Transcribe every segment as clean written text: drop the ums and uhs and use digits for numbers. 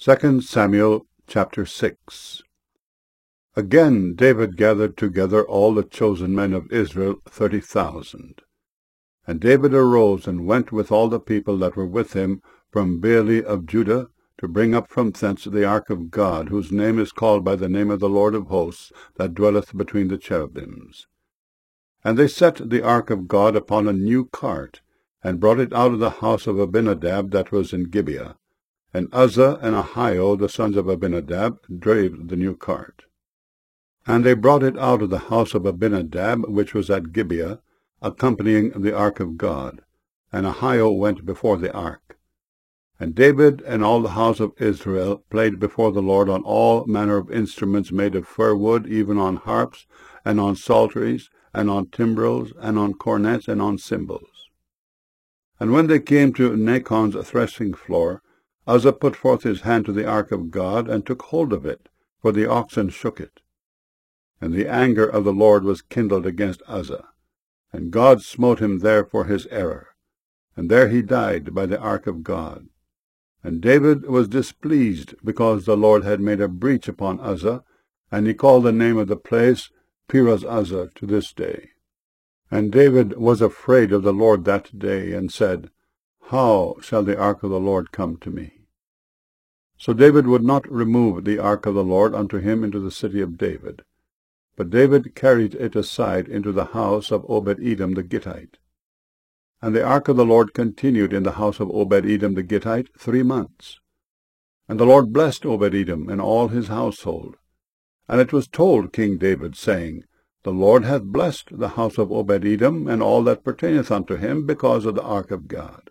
2 Samuel chapter 6. Again David gathered together all the chosen men of Israel, 30,000. And David arose and went with all the people that were with him from Baale of Judah, to bring up from thence the ark of God, whose name is called by the name of the Lord of hosts, that dwelleth between the cherubims. And they set the ark of God upon a new cart, and brought it out of the house of Abinadab that was in Gibeah. And Uzzah and Ahio, the sons of Abinadab, drave the new cart. And they brought it out of the house of Abinadab, which was at Gibeah, accompanying the ark of God. And Ahio went before the ark. And David and all the house of Israel played before the Lord on all manner of instruments made of fir wood, even on harps, and on psalteries, and on timbrels, and on cornets, and on cymbals. And when they came to Nachon's threshing floor, Uzzah put forth his hand to the ark of God, and took hold of it, for the oxen shook it. And the anger of the Lord was kindled against Uzzah, and God smote him there for his error, and there he died by the ark of God. And David was displeased, because the Lord had made a breach upon Uzzah, and he called the name of the place Perez-Uzzah to this day. And David was afraid of the Lord that day, and said, How shall the ark of the Lord come to me? So David would not remove the ark of the Lord unto him into the city of David, but David carried it aside into the house of Obed-Edom the Gittite. And the ark of the Lord continued in the house of Obed-Edom the Gittite 3 months. And the Lord blessed Obed-Edom and all his household. And it was told King David, saying, The Lord hath blessed the house of Obed-Edom and all that pertaineth unto him, because of the ark of God.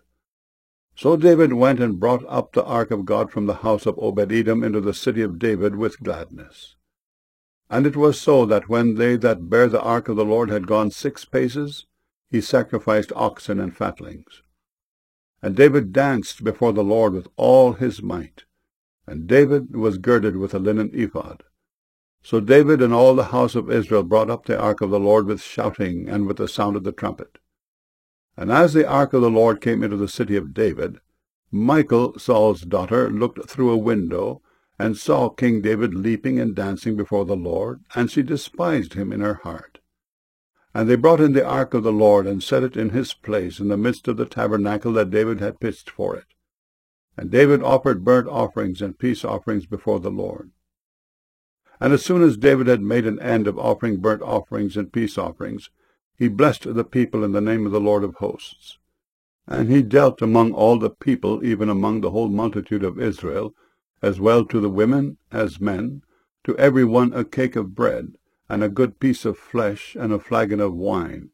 So David went and brought up the ark of God from the house of Obed-Edom into the city of David with gladness. And it was so that when they that bare the ark of the Lord had gone 6 paces, he sacrificed oxen and fatlings. And David danced before the Lord with all his might. And David was girded with a linen ephod. So David and all the house of Israel brought up the ark of the Lord with shouting and with the sound of the trumpet. And as the ark of the Lord came into the city of David, Michal, Saul's daughter, looked through a window, and saw King David leaping and dancing before the Lord, and she despised him in her heart. And they brought in the ark of the Lord, and set it in his place in the midst of the tabernacle that David had pitched for it. And David offered burnt offerings and peace offerings before the Lord. And as soon as David had made an end of offering burnt offerings and peace offerings, he blessed the people in the name of the Lord of hosts. And he dealt among all the people, even among the whole multitude of Israel, as well to the women as men, to every one a cake of bread, and a good piece of flesh, and a flagon of wine.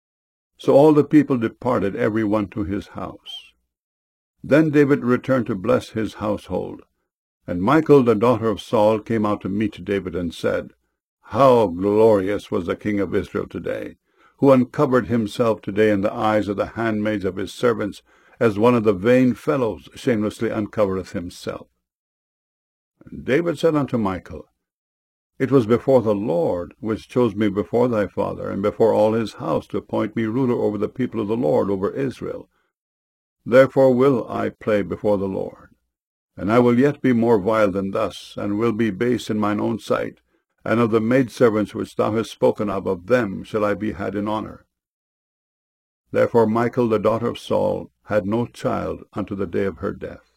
So all the people departed, every one to his house. Then David returned to bless his household. And Michal, the daughter of Saul, came out to meet David, and said, How glorious was the king of Israel today, who uncovered himself today in the eyes of the handmaids of his servants, as one of the vain fellows shamelessly uncovereth himself. And David said unto Michal, It was before the Lord, which chose me before thy father, and before all his house, to appoint me ruler over the people of the Lord, over Israel. Therefore will I play before the Lord. And I will yet be more vile than thus, and will be base in mine own sight, and of the maidservants which thou hast spoken of them shall I be had in honour. Therefore Michal, the daughter of Saul, had no child unto the day of her death.